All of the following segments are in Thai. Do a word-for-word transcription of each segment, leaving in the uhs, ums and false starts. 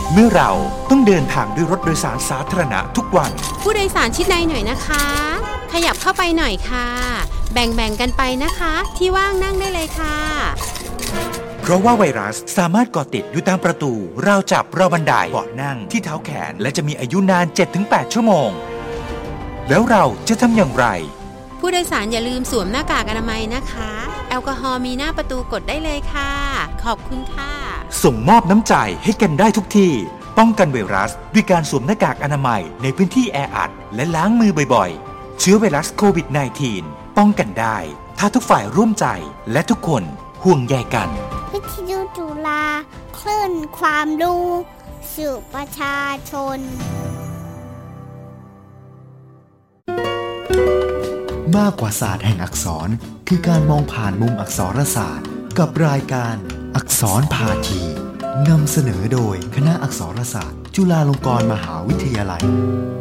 เมื่อเราต้องเดินทางด้วยรถโดยสารสาธารณะทุกวันผู้โดยสารชิดในหน่อยนะคะขยับเข้าไปหน่อยค่ะแบ่งๆกันไปนะคะที่ว่างนั่งได้เลยค่ะเพราะว่าไวรัสสามารถก่อติดอยู่ตามประตูราวจับราวบันไดเบาะนั่งที่เท้าแขนและจะมีอายุนาน เจ็ดถึงแปด ชั่วโมงแล้วเราจะทำอย่างไรผู้โดยสารอย่าลืมสวมหน้ากากอนามัยนะคะแอลกอฮอล์มีหน้าประตูกดได้เลยค่ะขอบคุณค่ะส่งมอบน้ำใจให้กันได้ทุกที่ป้องกันไวรัสด้วยการสวมหน้ากากอนามัยในพื้นที่แออัดและล้างมือบ่อยๆเชื้อไวรัสโควิด สิบเก้า ป้องกันได้ถ้าทุกฝ่ายร่วมใจและทุกคนห่วงใยกันวิทยุจุฬาคลื่นความรู้สู่ประชาชนมากกว่าศาสตร์แห่งอักษรคือการมองผ่านมุมอักษรศาสตร์กับรายการอักษรพาทีนำเสนอโดยคณะอักษรศาสตร์จุฬาลงกรณ์มหาวิทยาลัย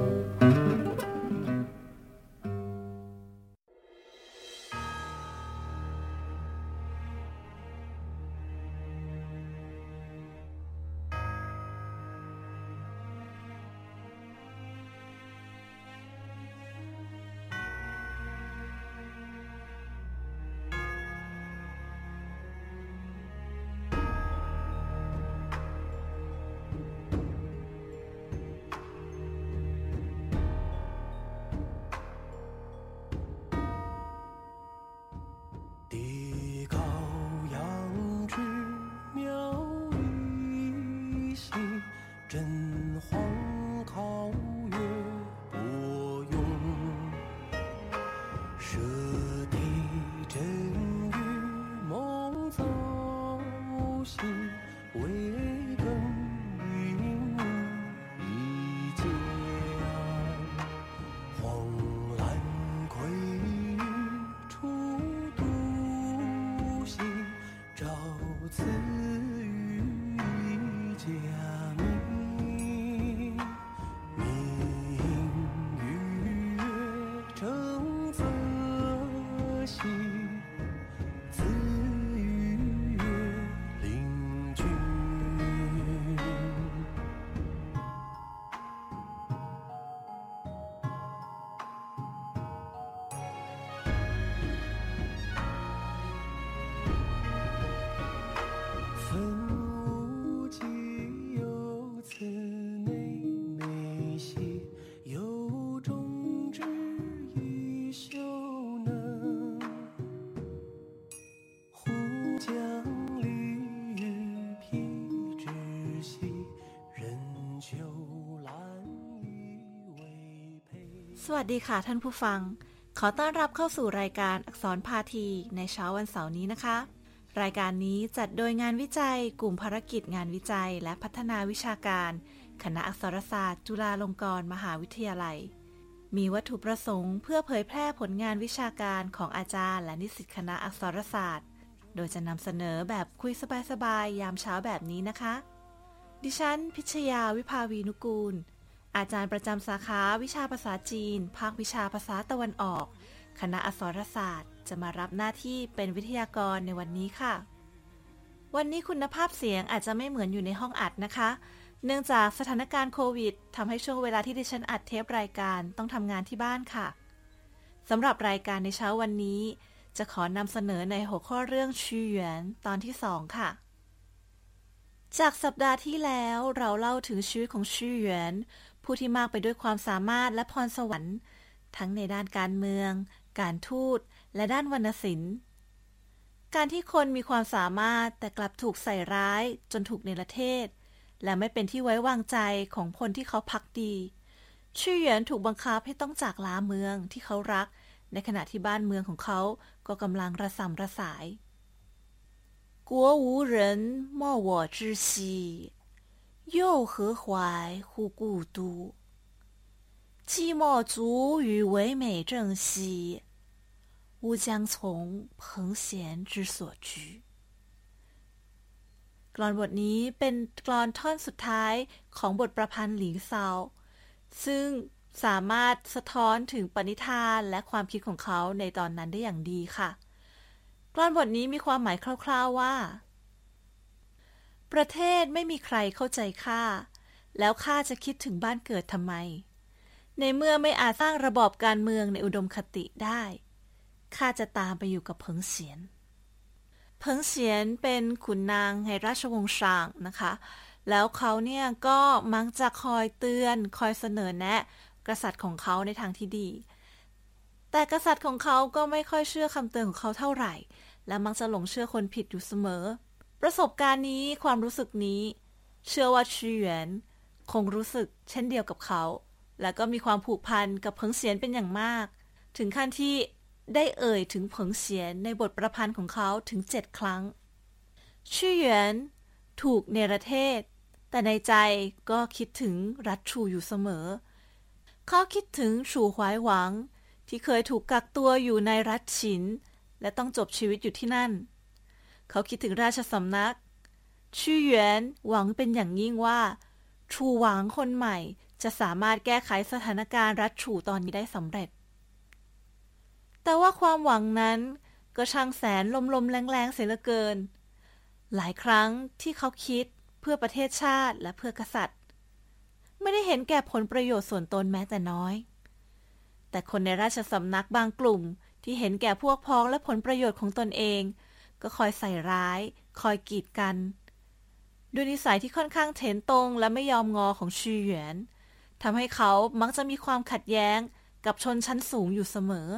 สวัสดีค่ะท่านผู้ฟังขอต้อนรับเข้าสู่รายการอักษรพาทีในเช้าวันเสาร์นี้นะคะรายการนี้จัดโดยงานวิจัยกลุ่มภารกิจงานวิจัยและพัฒนาวิชาการคณะอักษรศาสตร์จุฬาลงกรณ์มหาวิทยาลัยมีวัตถุประสงค์เพื่อเผยแพร่ผลงานวิชาการของอาจารย์และนิสิตคณะอักษรศาสตร์โดยจะนำเสนอแบบคุยสบายๆยามเช้าแบบนี้นะคะดิฉันพิชยาวิภาวีนุกูลอาจารย์ประจำสาขาวิชาภาษาจีนภาควิชาภาษาตะวันออกคณะอักษรศาสตร์จะมารับหน้าที่เป็นวิทยากรในวันนี้ค่ะวันนี้คุณภาพเสียงอาจจะไม่เหมือนอยู่ในห้องอัดนะคะเนื่องจากสถานการณ์โควิดทำให้ช่วงเวลาที่ดิฉันอัดเทปรายการต้องทำงานที่บ้านค่ะสำหรับรายการในเช้าวันนี้จะขอนำเสนอในหัวข้อเรื่องชื่อหยวนตอนที่สองค่ะจากสัปดาห์ที่แล้วเราเล่าถึงชีวิตของชื่อหยวนผู้ที่มากไปด้วยความสามารถและพรสวรรค์ทั้งในด้านการเมืองการทูตและด้านวรรณศิลป์การที่คนมีความสามารถแต่กลับถูกใส่ร้ายจนถูกเนรเทศและไม่เป็นที่ไว้วางใจของคนที่เขาภักดีชื่อหยวนถูกบังคับให้ต้องจากลาเมืองที่เขารักในขณะที่บ้านเมืองของเขาก็กำลังระส่ำระสาย国无人莫我之兮又何怀乎故都寂寞足与唯美正兮吾将从朋闲之所居กลอนบทนี้เป็นกลอนท่อนสุดท้ายของบทประพันธ์หลิงเซาซึ่งสามารถสะท้อนถึงปณิธานและความคิดของเขาในตอนนั้นได้อย่างดีค่ะกลอนบทนี้มีความหมายคร่าวๆว่าประเทศไม่มีใครเข้าใจข้าแล้วข้าจะคิดถึงบ้านเกิดทำไมในเมื่อไม่อาจสร้างระบอบการเมืองในอุดมคติได้ข้าจะตามไปอยู่กับเพิงเสียนเพิงเสียนเป็นขุนนางในราชวงศ์ซางนะคะแล้วเขาเนี่ยก็มักจะคอยเตือนคอยเสนอแนะกษัตริย์ของเขาในทางที่ดีแต่กษัตริย์ของเขาก็ไม่ค่อยเชื่อคำเตือนของเขาเท่าไหร่และมักจะหลงเชื่อคนผิดอยู่เสมอประสบการณ์นี้ความรู้สึกนี้เชื่อว่าชื่อเหวียนคงรู้สึกเช่นเดียวกับเขาและก็มีความผูกพันกับเพิงเสียนเป็นอย่างมากถึงขั้นที่ได้เอ่ยถึงเพิงเสียนในบทประพันธ์ของเขาถึงเจ็ดครั้งชื่อเหวียนถูกเนรเทศแต่ในใจก็คิดถึงรัชชูอยู่เสมอเขาคิดถึงฉูหวายหวังที่เคยถูกกักตัวอยู่ในรัฐฉินและต้องจบชีวิตอยู่ที่นั่นเขาคิดถึงราชสำนักชื่อเหวียนหวังเป็นอย่างยิ่งว่าชูหวังคนใหม่จะสามารถแก้ไขสถานการณ์รัฐฉูตอนนี้ได้สำเร็จแต่ว่าความหวังนั้นก็ช่างแสนลมๆแรงๆเสียเหลือเกินหลายครั้งที่เขาคิดเพื่อประเทศชาติและเพื่อกษัตริย์ไม่ได้เห็นแก่ผลประโยชน์ส่วนตนแม้แต่น้อยแต่คนในราชสำนักบางกลุ่มที่เห็นแก่พวกพ้องและผลประโยชน์ของตนเองก็คอยใส่ร้ายคอยกีดกันด้วยนิสัยที่ค่อนข้างเถนตรงและไม่ยอมงอของชื่อเหวียนทำให้เขามักจะมีความขัดแย้งกับชนชั้นสูงอยู่เสมอ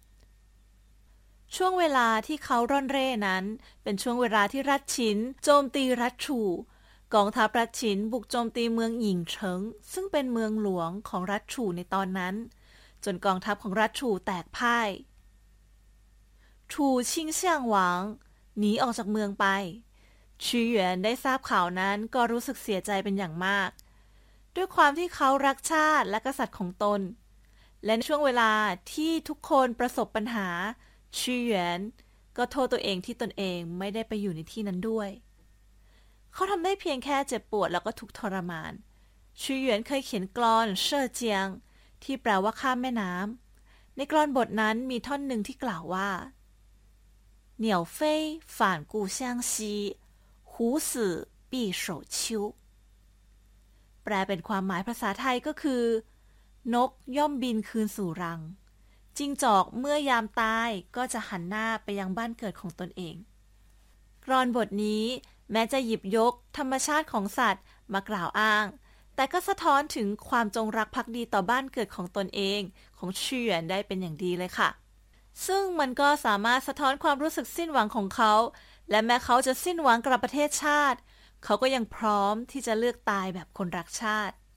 ช่วงเวลาที่เขาร่อนเร่นั้นเป็นช่วงเวลาที่รัฐฉินโจมตีรัฐฉูกองทัพรัฐฉินบุกโจมตีเมืองหยิงเฉิงซึ่งเป็นเมืองหลวงของรัฐฉูในตอนนั้นจนกองทัพของรัฐฉูแตกพ่ายฉูชิงเซี่ยงหวังหนีออกจากเมืองไปชื่อเหวียนได้ทราบข่าวนั้นก็รู้สึกเสียใจเป็นอย่างมากด้วยความที่เขารักชาติและกษัตริย์ของตนและในช่วงเวลาที่ทุกคนประสบปัญหาชื่อเหวียนก็โทษตัวเองที่ตนเองไม่ได้ไปอยู่ในที่นั้นด้วยเขาทำได้เพียงแค่เจ็บปวดแล้วก็ทุกข์ทรมานชื่อเหวียนเคยเขียนกลอนเช่อเจียงที่แปลว่าข้ามแม่น้ำในกลอนบทนั้นมีท่อนหนึ่งที่กล่าวว่าเหนี่ยวเฟ่ฝ่านกูเซี่ยงซีหูสื่อปีโฉชิวแปลเป็นความหมายภาษาไทยก็คือนกย่อมบินคืนสู่รังจิ้งจอกเมื่อยามตายก็จะหันหน้าไปยังบ้านเกิดของตนเองกลอนบทนี้แม้จะหยิบยกธรรมชาติของสัตว์มากล่าวอ้างแต่ก็สะท้อนถึงความจงรักภักดีต่อบ้านเกิดของตนเองของชื่อเหวียนได้เป็นอย่างดีเลยค่ะซึ่งมันก็สามารถสะท้อนความรู้สึกสิ้นหวังของเขาและแม้เขาจะสิ้นหวังกับประเทศชาติเขาก็ยังพร้อมที่จะเลือกตายแบบคนรักชาติ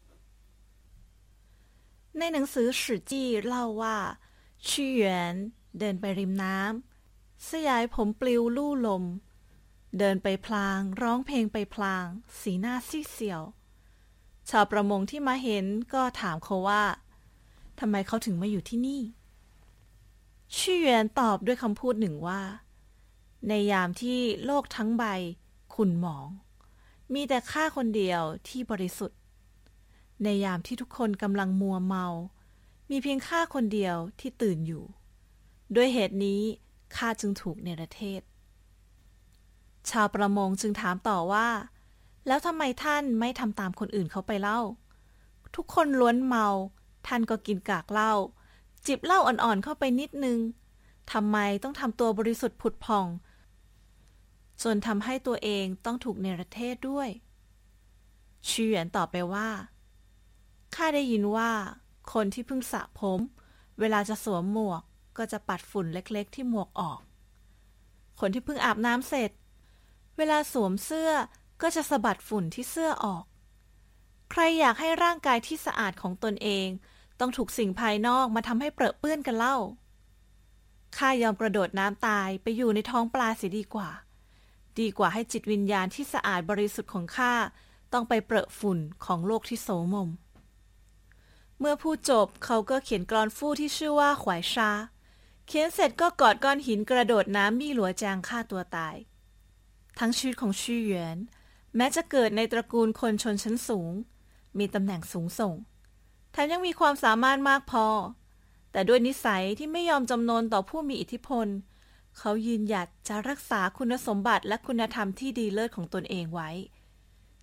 ในหนังสือสื่อจี้เล่าว่าชื่อเหวียนเดินไปริมน้ำสยายผมปลิวลู่ลมเดินไปพลางร้องเพลงไปพลางสีหน้าซีดเซียวชาวประมงที่มาเห็นก็ถามเขาว่าทำไมเขาถึงมาอยู่ที่นี่ชื่อเหวียนตอบด้วยคำพูดหนึ่งว่าในยามที่โลกทั้งใบขุ่นหมองมีแต่ข้าคนเดียวที่บริสุทธิ์ในยามที่ทุกคนกำลังมัวเมามีเพียงข้าคนเดียวที่ตื่นอยู่ด้วยเหตุนี้ข้าจึงถูกเนรเทศชาวประมงจึงถามต่อว่าแล้วทำไมท่านไม่ทำตามคนอื่นเขาไปเล่าทุกคนล้วนเมาท่านก็กินกากเหล้าจิบเหล้าอ่อนๆเข้าไปนิดนึงทำไมต้องทำตัวบริสุทธิ์ผุดผ่องจนทำให้ตัวเองต้องถูกเนรเทศด้วยชื่อเหวียนตอบไปว่าข้าได้ยินว่าคนที่เพิ่งสระผมเวลาจะสวมหมวกก็จะปัดฝุ่นเล็กๆที่หมวกออกคนที่เพิ่งอาบน้ำเสร็จเวลาสวมเสื้อก็จะสะบัดฝุ่นที่เสื้อออกใครอยากให้ร่างกายที่สะอาดของตนเองต้องถูกสิ่งภายนอกมาทำให้เปรอะเปื้อนกันเล่าข้ายอมกระโดดน้ำตายไปอยู่ในท้องปลาเสียดีกว่าดีกว่าให้จิตวิญญาณที่สะอาดบริสุทธิ์ของข้าต้องไปเปรอะฝุ่นของโลกที่โสมมเมื่อพูดจบเขาก็เขียนกลอนฟู่ที่ชื่อว่าขวายชาเขียนเสร็จก็กอดก้อนหินกระโดดน้ำมี่หลัวจางฆ่าตัวตายทั้งชีวิตของชื่อเหวียนแม้จะเกิดในตระกูลคนชนชั้นสูงมีตำแหน่งสูงส่งแถมยังมีความสามารถมากพอแต่ด้วยนิสัยที่ไม่ยอมจำนนต่อผู้มีอิทธิพลเขายืนหยัดจะรักษาคุณสมบัติและคุณธรรมที่ดีเลิศของตนเองไว้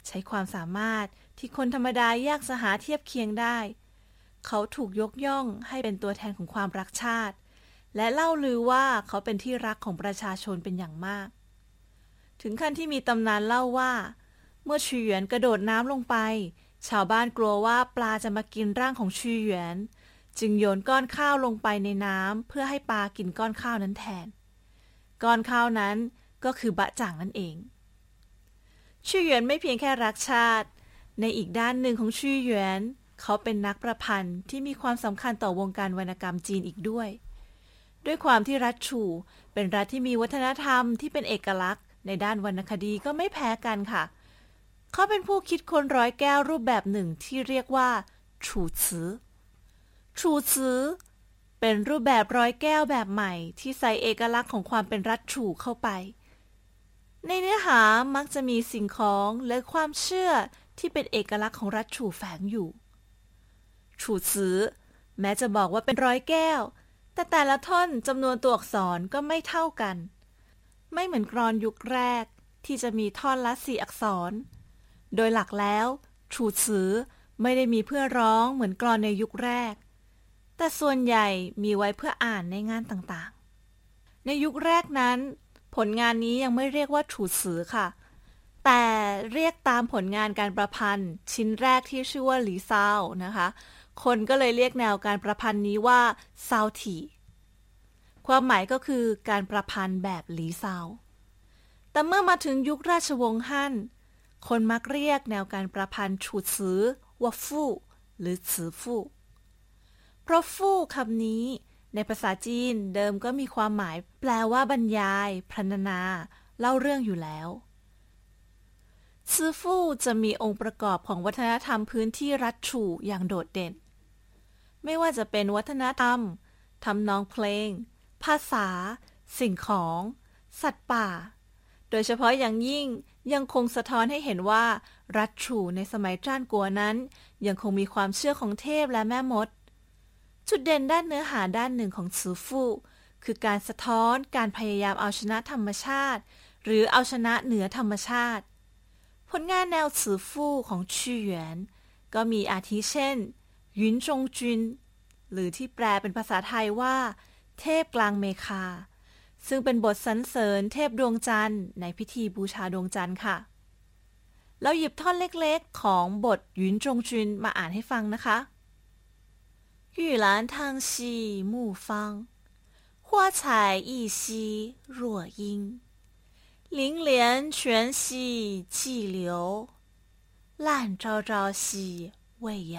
ใช้ความสามารถที่คนธรรมดายากจะหาเทียบเคียงได้เขาถูกยกย่องให้เป็นตัวแทนของความรักชาติและเล่าลือว่าเขาเป็นที่รักของประชาชนเป็นอย่างมากถึงขั้นที่มีตำนานเล่าว่าเมื่อชีเหวียนกระโดดน้ำลงไปชาวบ้านกลัวว่าปลาจะมากินร่างของชีเหวียนจึงโยนก้อนข้าวลงไปในน้ำเพื่อให้ปลากินก้อนข้าวนั้นแทนก้อนข้าวนั้นก็คือบะจ่างนั่นเองชีเหวียนไม่เพียงแค่รักชาติในอีกด้านหนึ่งของชีเหวียนเขาเป็นนักประพันธ์ที่มีความสำคัญต่อวงการวรรณกรรมจีนอีกด้วยด้วยความที่รัฐฉู่เป็นรัฐที่มีวัฒนธรรมที่เป็นเอกลักษณ์ในด้านวรรณคดีก็ไม่แพ้กันค่ะเขาเป็นผู้คิดค้นร้อยแก้วรูปแบบหนึ่งที่เรียกว่าฉู่จื้อฉู่จื้อเป็นรูปแบบร้อยแก้วแบบใหม่ที่ใส่เอกลักษณ์ของความเป็นรัฐฉู่เข้าไปในเนื้อหามักจะมีสิ่งของและความเชื่อที่เป็นเอกลักษณ์ของรัฐฉู่แฝงอยู่ฉู่จื้อแม้จะบอกว่าเป็นร้อยแก้วแต่แต่ละท่อนจำนวนตัวอักษรก็ไม่เท่ากันไม่เหมือนกลอนยุคแรกที่จะมีท่อนละสี่อักษรโดยหลักแล้วฉู่จื้อไม่ได้มีเพื่อร้องเหมือนกลอนในยุคแรกแต่ส่วนใหญ่มีไว้เพื่ออ่านในงานต่างๆในยุคแรกนั้นผลงานนี้ยังไม่เรียกว่าฉู่จื้อค่ะแต่เรียกตามผลงานการประพันธ์ชิ้นแรกที่ชื่อว่าหลีซาวนะคะคนก็เลยเรียกแนวการประพันธ์นี้ว่าซาวถี่ความหมายก็คือการประพันธ์แบบหลีซาวแต่เมื่อมาถึงยุคราชวงศ์ฮั่นคนมักเรียกแนวการประพันธ์ฉู่จื้อว่าฟู่หรือจื้อฟู่เพราะฟู่คำนี้ในภาษาจีนเดิมก็มีความหมายแปลว่าบรรยายพรรณนาเล่าเรื่องอยู่แล้วจื้อฟู่จะมีองค์ประกอบของวัฒนธรรมพื้นที่รัฐฉู่อย่างโดดเด่นไม่ว่าจะเป็นวัฒนธรรมทำนองเพลงภาษาสิ่งของสัตว์ป่าโดยเฉพาะอย่างยิ่งยังคงสะท้อนให้เห็นว่ารัฐฉู่ในสมัยจ้านกัวนั้นยังคงมีความเชื่อของเทพและแม่มดจุดเด่นด้านเนื้อหาด้านหนึ่งของจื้อฟู่คือการสะท้อนการพยายามเอาชนะธรรมชาติหรือเอาชนะเหนือธรรมชาติผลงานแนวจื้อฟู่ของชี่เหวียนก็มีอาทิเช่นหยุนจงจุนหรือที่แปลเป็นภาษาไทยว่าเทพกลางเมฆาซึ่งเป็นบทสรรเสริญเทพดวงจันทร์ในพิธีบูชาดวงจันทร์ค่ะเราหยิบท่อนเล็กๆของบทหยุนจงจุนมาอ่านให้ฟังนะคะ玉兰汤兮木方花彩一兮若英灵莲泉兮寂流烂昭昭兮未央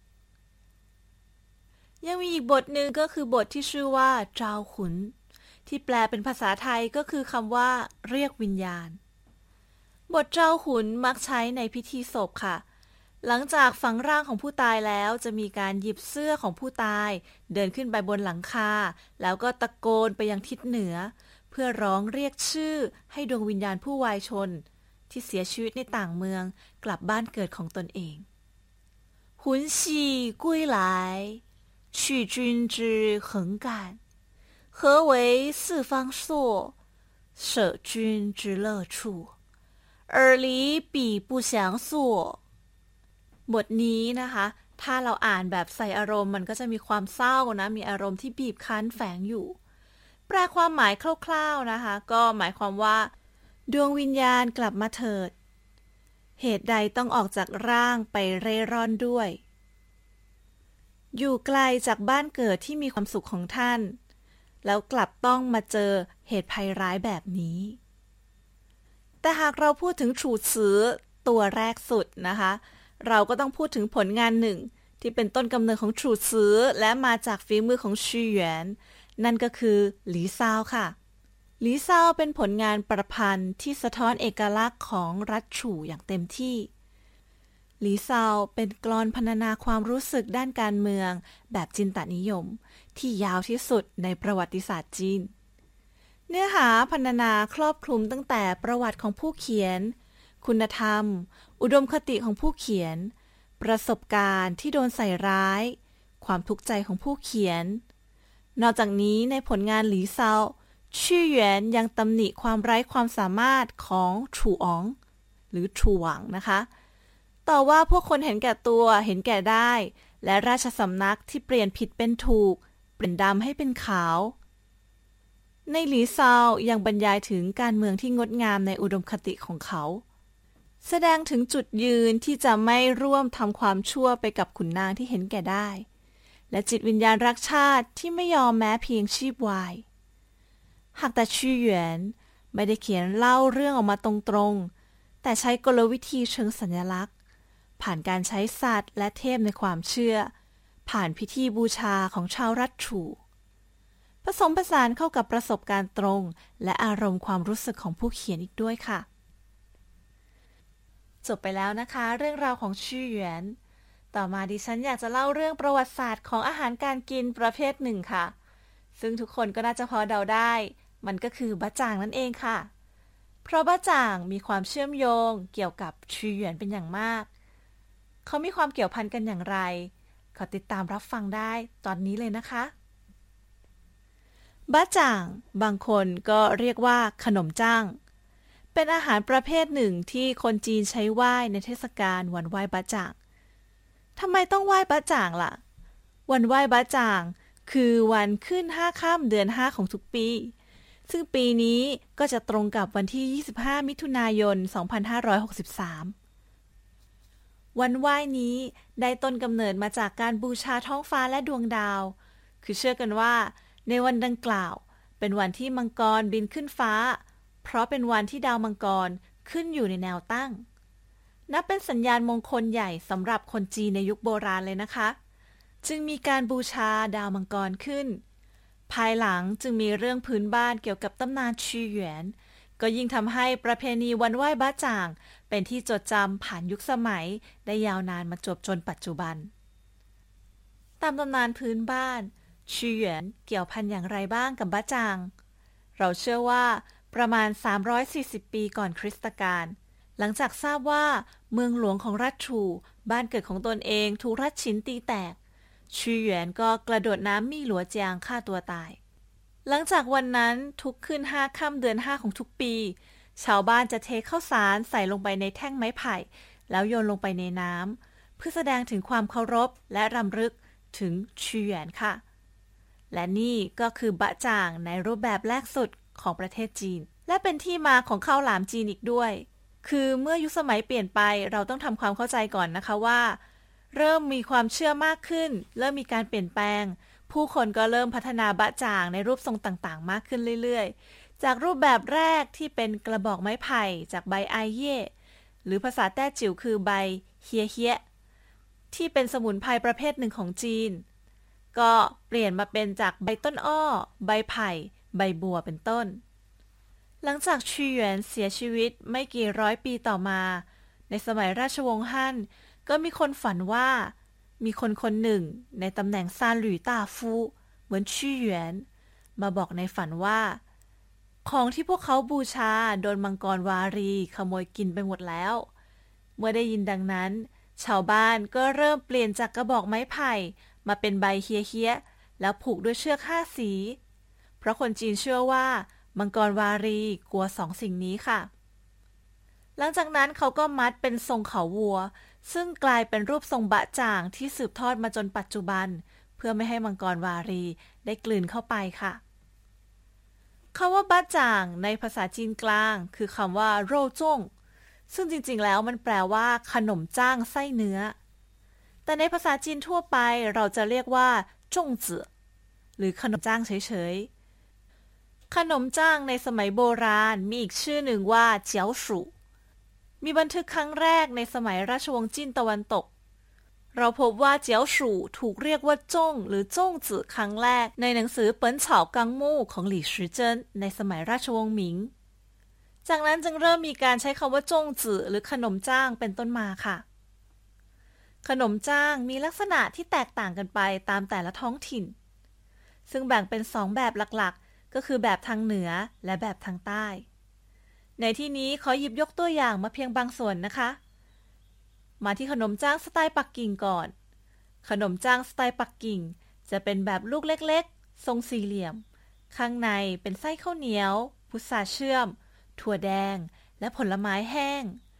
ยังมีอีกบทหนึ่งก็คือบทที่ชื่อว่าเจ้าขุนที่แปลเป็นภาษาไทยก็คือคำว่าเรียกวิญญาณบทเจ้าขุนมักใช้ในพิธีศพค่ะหลังจากฝังร่างของผู้ตายแล้วจะมีการหยิบเสื้อของผู้ตายเดินขึ้นไปบนหลังคาแล้วก็ตะโกนไปยังทิศเหนือเพื่อร้องเรียกชื่อให้ดวงวิญญาณผู้วายชนที่เสียชีวิตในต่างเมืองกลับบ้านเกิดของตนเองหุนซีกุ้ยหลาย去君之横感何为四方朔舍君之乐处耳离彼不详索บทนี้นะคะถ้าเราอ่านแบบใส่อารมณ์มันก็จะมีความเศร้านะมีอารมณ์ที่บีบคั้นแฝงอยู่แปลความหมายคร่าวๆนะคะก็หมายความว่าดวงวิญญาณกลับมาเถิดเหตุใดต้องออกจากร่างไปเร่ร่อนด้วยอยู่ไกลจากบ้านเกิดที่มีความสุขของท่านแล้วกลับต้องมาเจอเหตุภัยร้ายแบบนี้แต่หากเราพูดถึงฉู่จื้อตัวแรกสุดนะคะเราก็ต้องพูดถึงผลงานหนึ่งที่เป็นต้นกำเนิดของฉู่จื้อและมาจากฝีมือของชี่เหวียนนั่นก็คือหลีซาวค่ะหลีซาวเป็นผลงานประพันธ์ที่สะท้อนเอกลักษณ์ของรัฐฉู่อย่างเต็มที่หลีซาวเป็นกลอนพรรณนาความรู้สึกด้านการเมืองแบบจินตนิยมที่ยาวที่สุดในประวัติศาสตร์จีนเนื้อหาพรรณนาครอบคลุมตั้งแต่ประวัติของผู้เขียนคุณธรรมอุดมคติของผู้เขียนประสบการณ์ที่โดนใส่ร้ายความทุกข์ใจของผู้เขียนนอกจากนี้ในผลงานหลีซาวชี่เหวียนยังตำหนิความไร้ความสามารถของฉู่อ๋องหรือฉวงนะคะต่อว่าพวกคนเห็นแก่ตัวเห็นแก่ได้และราชสำนักที่เปลี่ยนผิดเป็นถูกเปลี่ยนดำให้เป็นขาวในหลีซาวยังบรรยายถึงการเมืองที่งดงามในอุดมคติของเขาแสดงถึงจุดยืนที่จะไม่ร่วมทำความชั่วไปกับขุนนางที่เห็นแก่ได้และจิตวิญญาณรักชาติที่ไม่ยอมแม้เพียงชีพวายหากแต่ชี่หยวนไม่ได้เขียนเล่าเรื่องออกมาตรงๆแต่ใช้กลวิธีเชิงสัญลักษณ์ผ่านการใช้สัตว์และเทพในความเชื่อผ่านพิธีบูชาของชาวรัฐฉู่ผสมผสานเข้ากับประสบการณ์ตรงและอารมณ์ความรู้สึกของผู้เขียนอีกด้วยค่ะจบไปแล้วนะคะเรื่องราวของชี่หยวนต่อมาดิฉันอยากจะเล่าเรื่องประวัติศาสตร์ของอาหารการกินประเภทหนึ่งค่ะซึ่งทุกคนก็น่าจะพอเดาได้มันก็คือบะจ่างนั่นเองค่ะเพราะบะจ่างมีความเชื่อมโยงเกี่ยวกับชี่หยวนเป็นอย่างมากเขามีความเกี่ยวพันกันอย่างไรขอติดตามรับฟังได้ตอนนี้เลยนะคะบะจ่างบางคนก็เรียกว่าขนมจ้างเป็นอาหารประเภทหนึ่งที่คนจีนใช้ไหว้ในเทศกาลวันไหว้บะจ่างทำไมต้องไหว้บะจ่างล่ะวันไหว้บะจ่างคือวันขึ้นห้าค่ำเดือนห้าของทุกปีซึ่งปีนี้ก็จะตรงกับวันที่ยี่สิบห้ามิถุนายนสองพันห้าร้อยหกสิบสามวันไหว้นี้ได้ต้นกำเนิดมาจากการบูชาท้องฟ้าและดวงดาวคือเชื่อกันว่าในวันดังกล่าวเป็นวันที่มังกรบินขึ้นฟ้าเพราะเป็นวันที่ดาวมังกรขึ้นอยู่ในแนวตั้งนับเป็นสัญญาณมงคลใหญ่สำหรับคนจีนในยุคโบราณเลยนะคะจึงมีการบูชาดาวมังกรขึ้นภายหลังจึงมีเรื่องพื้นบ้านเกี่ยวกับตำนานชี่หยวนก็ยิ่งทำให้ประเพณีวันไหว้บะจ่างเป็นที่จดจำผ่านยุคสมัยได้ยาวนานมาจวบจนปัจจุบันตามตำนานพื้นบ้านชี่หยวนเกี่ยวพันอย่างไรบ้างกับบะจ่างเราเชื่อว่าประมาณสามร้อยสี่สิบปีก่อนคริสตกาลหลังจากทราบว่าเมืองหลวงของรัฐฉู่บ้านเกิดของตนเองถูกรัฐฉินตีแตกชี่หยวนก็กระโดดน้ำมี่หลัวเจียงฆ่าตัวตายหลังจากวันนั้นทุกขึ้นห้าค่ำเดือนห้าของทุกปีชาวบ้านจะเทข้าวสารใส่ลงไปในแท่งไม้ไผ่แล้วโยนลงไปในน้ำเพื่อแสดงถึงความเคารพและรำลึกถึงชี่หยวนค่ะและนี่ก็คือบะจ่างในรูปแบบแรกสุดของประเทศจีนและเป็นที่มาของข้าวหลามจีนอีกด้วยคือเมื่อยุคสมัยเปลี่ยนไปเราต้องทำความเข้าใจก่อนนะคะว่าเริ่มมีความเชื่อมากขึ้นเริ่มมีการเปลี่ยนแปลงผู้คนก็เริ่มพัฒนาบะจ่างในรูปทรงต่างๆมากขึ้นเรื่อยๆจากรูปแบบแรกที่เป็นกระบอกไม้ไผ่จากใบไอเย่หรือภาษาแต้จิ๋วคือใบเฮียเฮียที่เป็นสมุนไพรประเภทหนึ่งของจีนก็เปลี่ยนมาเป็นจากใบต้นอ้อใบไผ่ใบบัวเป็นต้นหลังจากชี่หยวนเสียชีวิตไม่กี่ร้อยปีต่อมาในสมัยราชวงศ์ฮั่นก็มีคนฝันว่ามีคนคนหนึ่งในตำแหน่งซานหลี่ต้าฟูเหมือนชี่หยวนมาบอกในฝันว่าของที่พวกเขาบูชาโดนมังกรวารีขโมยกินไปหมดแล้วเมื่อได้ยินดังนั้นชาวบ้านก็เริ่มเปลี่ยนจากกระบอกไม้ไผ่มาเป็นใบเฮียเฮียแล้วผูกด้วยเชือกห้าสีเพราะคนจีนเชื่อว่ามังกรวารีกลัวสองสิ่งนี้ค่ะหลังจากนั้นเขาก็มัดเป็นทรงเขาวัวซึ่งกลายเป็นรูปทรงบะจ่างที่สืบทอดมาจนปัจจุบันเพื่อไม่ให้มังกรวารีได้กลืนเข้าไปค่ะคำว่าบะจ่างในภาษาจีนกลางคือคำว่าโร่จ้งซึ่งจริงๆแล้วมันแปลว่าขนมจ้างไส้เนื้อแต่ในภาษาจีนทั่วไปเราจะเรียกว่าจ้งจื่อหรือขนมจ้างเฉยๆขนมจ้างในสมัยโบราณมีอีกชื่อหนึ่งว่าเจียวสู่มีบันทึกครั้งแรกในสมัยราชวงศ์จิ้นตะวันตกเราพบว่าเจียวสู่ถูกเรียกว่าจ้งหรือจ้งจื่อครั้งแรกในหนังสือเปิ่นเฉากังมู่ของหลี่ชือเจิ้นในสมัยราชวงศ์หมิงจากนั้นจึงเริ่มมีการใช้คำว่าจ้งจื่อหรือขนมจ้างเป็นต้นมาค่ะขนมจ้างมีลักษณะที่แตกต่างกันไปตามแต่ละท้องถิ่นซึ่งแบ่งเป็นสองแบบหลักๆก็คือแบบทางเหนือและแบบทางใต้ในที่นี้ขอหยิบยกตัวอย่างมาเพียงบางส่วนนะคะมาที่ขนมจ้างสไตล์ปักกิ่งก่อนขนมจ้างสไตล์ปักกิ่งจะเป็นแบบลูกเล็กๆทรงสี่เหลี่ยมข้างในเป็นไส้ข้าวเหนียวพุทราเชื่อมถั่วแดงและผลไม้แห้ง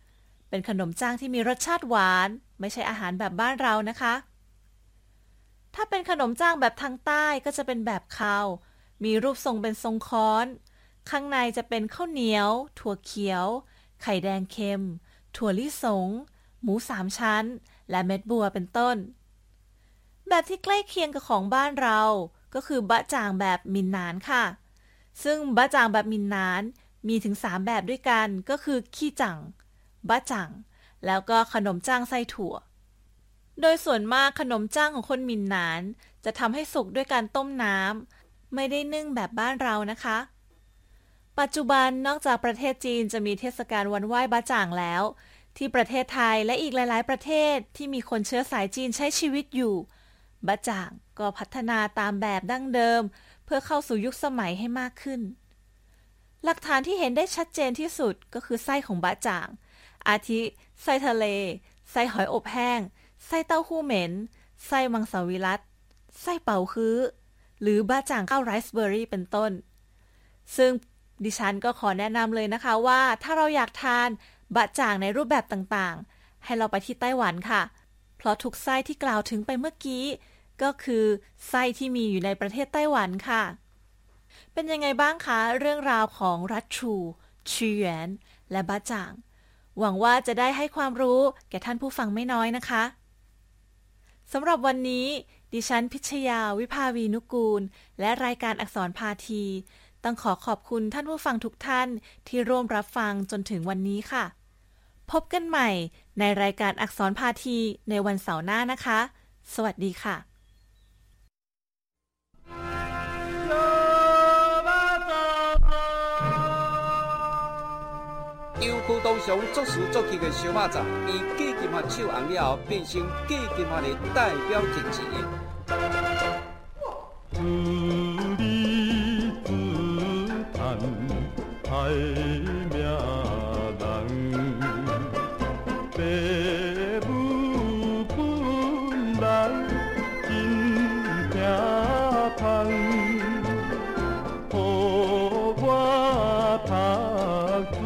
เป็นขนมจ้างที่มีรสชาติหวานไม่ใช่อาหารแบบบ้านเรานะคะถ้าเป็นขนมจ้างแบบทางใต้ก็จะเป็นแบบคาวมีรูปทรงเป็นทรงค้อนข้างในจะเป็นข้าวเหนียวถั่วเขียวไข่แดงเค็มถั่วลิสงหมูสามชั้นและเม็ดบัวเป็นต้นแบบที่ใกล้เคียงกับของบ้านเราก็คือบะจ่างแบบมินนานค่ะซึ่งบะจ่างแบบมินนานมีถึงสามแบบด้วยกันก็คือขี้จั่งบะจ่างแล้วก็ขนมจ้างไส้ถั่วโดยส่วนมากขนมจ้างของคนมินนานจะทำให้สุกด้วยการต้มน้ำไม่ได้นึ่งแบบบ้านเรานะคะปัจจุบันนอกจากประเทศจีนจะมีเทศกาลวันไหว้บะจ่างแล้วที่ประเทศไทยและอีกหลายๆประเทศที่มีคนเชื้อสายจีนใช้ชีวิตอยู่บะจ่างก็พัฒนาตามแบบดั้งเดิมเพื่อเข้าสู่ยุคสมัยให้มากขึ้นหลักฐานที่เห็นได้ชัดเจนที่สุดก็คือไส้ของบะจ่างอาทิไส้ทะเลไส้หอยอบแห้งไส้เต้าหู้เหม็นไส้มังสวิรัติไส้เป่าฮื้อหรือบะจ่างข้าวไรซ์เบอร์รี่เป็นต้นซึ่งดิฉันก็ขอแนะนำเลยนะคะว่าถ้าเราอยากทานบะจ่างในรูปแบบต่างๆให้เราไปที่ไต้หวันค่ะเพราะทุกไส้ที่กล่าวถึงไปเมื่อกี้ก็คือไส้ที่มีอยู่ในประเทศไต้หวันค่ะเป็นยังไงบ้างคะเรื่องราวของรัชชูชีเหวียนและบะจ่างหวังว่าจะได้ให้ความรู้แก่ท่านผู้ฟังไม่น้อยนะคะสำหรับวันนี้ดิฉันพิชยาวิภาวีนุกูลและรายการอักษรพาทีต้องขอขอบคุณท่านผู้ฟังทุกท่านที่ร่วมรับฟังจนถึงวันนี้ค่ะพบกันใหม่ในรายการอักษรพาทีในวันเสาร์หน้านะคะสวัสดีค่ะ邮区当上作词作曲的小马仔，以季金华手红了后，变成季金华的代表经纪人。自立自叹害命人，父母本来真疼痛，予我读书。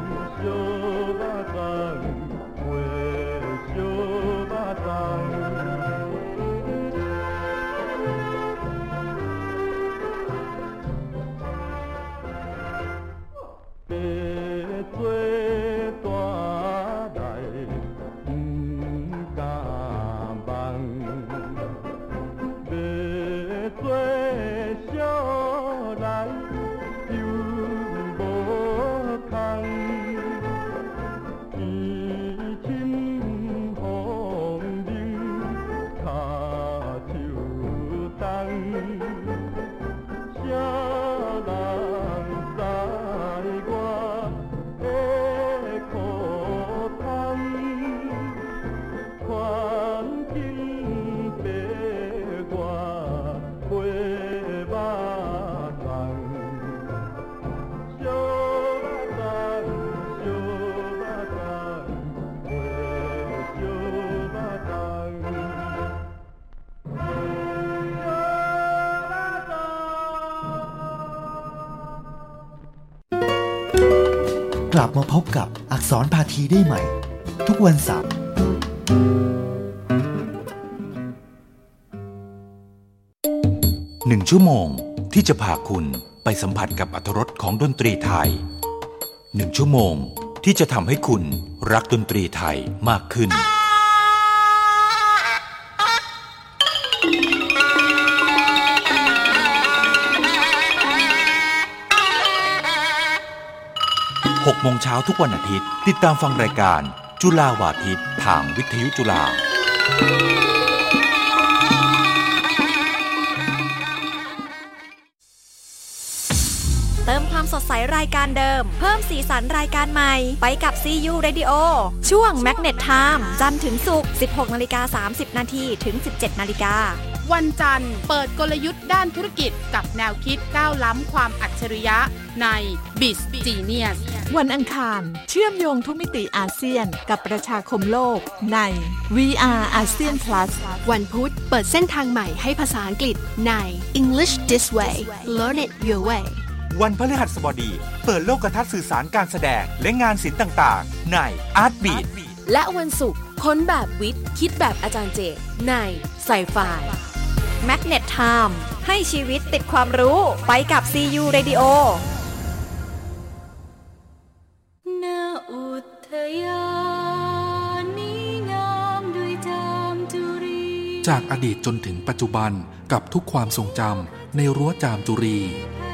小肉粽，卖小肉粽。 ลับมาพบกับอักษรพาทีได้ใหม่ทุกวันเสาร์หนึ่งชั่วโมงที่จะพาคุณไปสัมผัสกับอรรถรสของดนตรีไทยหนึ่งชั่วโมงที่จะทำให้คุณรักดนตรีไทยมากขึ้นหกโมงเช้าทุกวันอาทิตย์ติดตามฟังรายการจุฬาวาทิตทางวิทยุจุฬาเติมความสดใสรายการเดิมเพิ่มสีสันรายการใหม่ไปกับ ซี ยู Radio ช่วง Magnet Time จันทร์ถึงศุกร์ สิบหกนาฬิกาสามสิบนาทีถึง สิบเจ็ดนาฬิกาวันจันทร์เปิดกลยุทธ์ด้านธุรกิจกับแนวคิดก้าวล้ำความอัจฉริยะใน Biz Genius วันอังคารเชื่อมโยงทุกมิติอาเซียนกับประชาคมโลกใน วี อาร์ อาเซียน Plus วันพุธเปิดเส้นทางใหม่ให้ภาษาอังกฤษใน English This Way Learn it your way วันพฤหัสบดีเปิดโลกทัศน์สื่อสารการแสดงและงานศิลป์ต่างๆใน Art Beat และวันศุกร์ค้นแบบวิทย์คิดแบบอาจารย์เจใน Sci-Fi Magnet Time ให้ชีวิตติดความรู้ไปกับ ซี ยู Radio ณ อุทยานนี้งามด้วยจามจุรีจากอดีตจนถึงปัจจุบันกับทุกความทรงจำในรั้วจามจุรี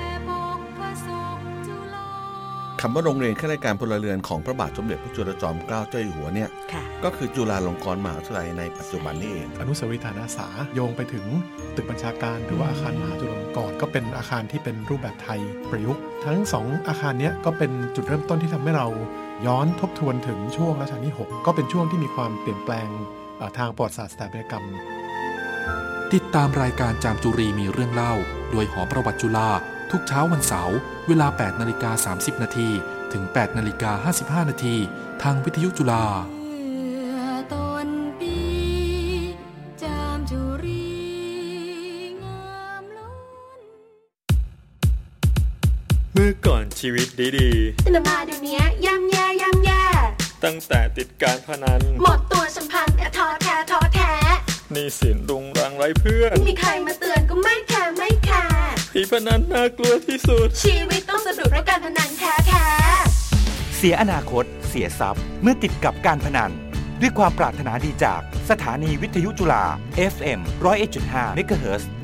คำว่าโรงเรียนข้าราชการพลเรือนของพระบาทสมเด็จพระจุลจอมเกล้าเจ้าอยู่หัวเนี่ยก็คือจุฬาลงกรณ์มหาวิทยาลัยในปัจจุบันนี้เองอนุสาวรีย์ฐานอาสาโยงไปถึงตึกบัญชาการหรือว่าอาคารมหาจุฬาลงกรณ์ก็เป็นอาคารที่เป็นรูปแบบไทยประยุกต์ทั้งสองอาคารนี้ก็เป็นจุดเริ่มต้นที่ทำให้เราย้อนทบทวนถึงช่วงรัชกาลที่หกก็เป็นช่วงที่มีความเปลี่ยนแปลงทางประวัติศาสตร์สถาปัตยกรรมติดตามรายการจามจุรีมีเรื่องเล่าโดยหอประวัติจุฬาทุกเช้าวันเสาร์เวลา แปดนาฬิกาสามสิบนาทีถึง แปดนาฬิกาห้าสิบห้านาทีทางวิทยุจุฬาเมื่อก่อนชีวิตดีๆแต่มาเดี๋ยวนี้ย่ำแย่ย่ำแย่ตั้งแต่ติดการพนันหมดตัวสัมพันธ์ท้อแท้ท้อแท้หนี้สินรุงรังไร้เพื่อนมีใครมาเตือนก็ไม่แคร์ไม่แคร์ผีพนันน่ากลัวที่สุดชีวิตต้องสะดุดเพราะการพนันแท้แท้เสียอนาคตเสียทรัพย์เมื่อติดกับการพนันด้วยความปรารถนาดีจากสถานีวิทยุจุฬา เอฟ เอ็ม หนึ่งศูนย์เอ็ดจุดห้า เมกะเฮิรตซ์